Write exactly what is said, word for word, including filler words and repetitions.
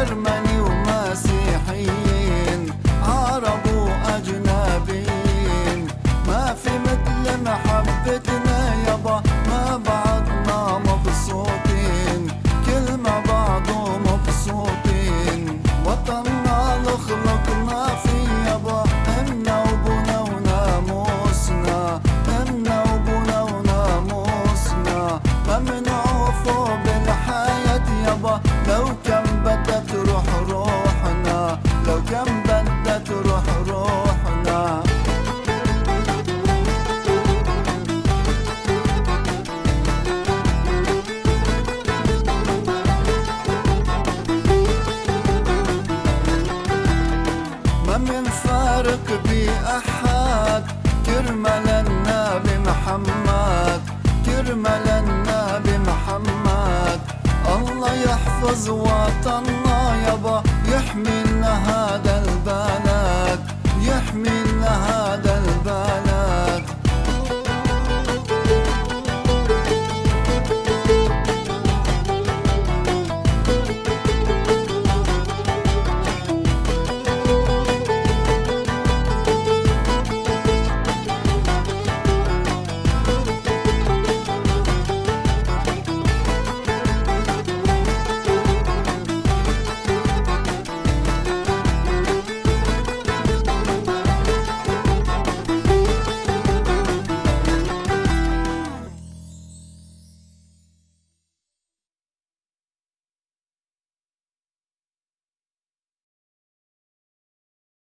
أرمني ومسيحيين، عرب وأجنبيين، ما في مثل محبتنا يابا، ما بعضنا مبسوطين، كل ما بعضه مبسوطين. وطننا اللي خلقنا فيه يابا، إنا وبنا وناموسنا، إنا وبنا وناموسنا، ممنوع بالحياة يابا، لو كان بدها تروح روحنا، لو كان بدها تروح روحنا. ما منفارق بأحد، كرمال النبي محمد، كرمال النبي محمد. الله يحفظ وطننا يابا، يحمي لنا هذا البلد، يحمي لنا هذا البلد.